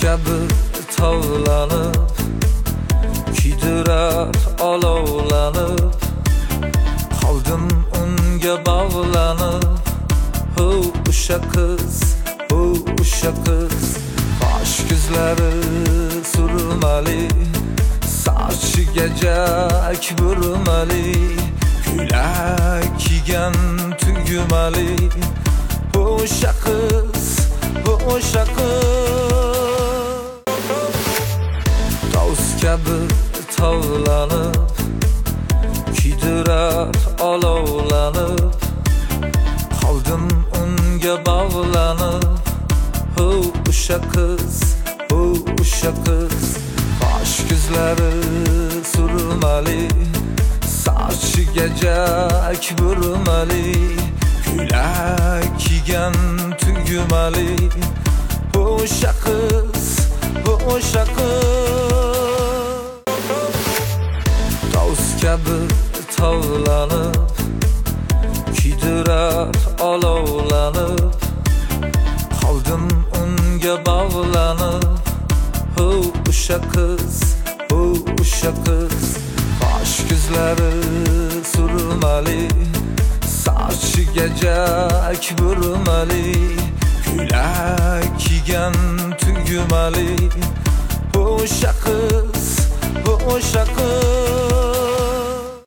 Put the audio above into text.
kabi tovlanib, kuydirar olovlanib, qoldim unga bog'lanib. O'sha qiz, o'sha qiz, qosh ko'zlari surmali, sochiga jak burmali, ko'ylak kiygan tugmali. O'sha qiz, o'sha qiz, toz kabi tovlanib, kuydirar olovlanib, qoldim unga bog'lanib. O'sha qiz, o'sha qiz, qosh ko'zlari surmali, sochiga jak burmali, ko'ylak kiygan tugmali. O'sha qiz, o'sha qiz, toz kabi tovlanib, kuydirar olovlanib, qoldim unga bog'lanib. O'sha qiz, o'sha qiz, qosh ko'zlari surmali, sochiga jak burmali, ko'ylak kiygan tugmali. O'sha qiz, o'sha qiz.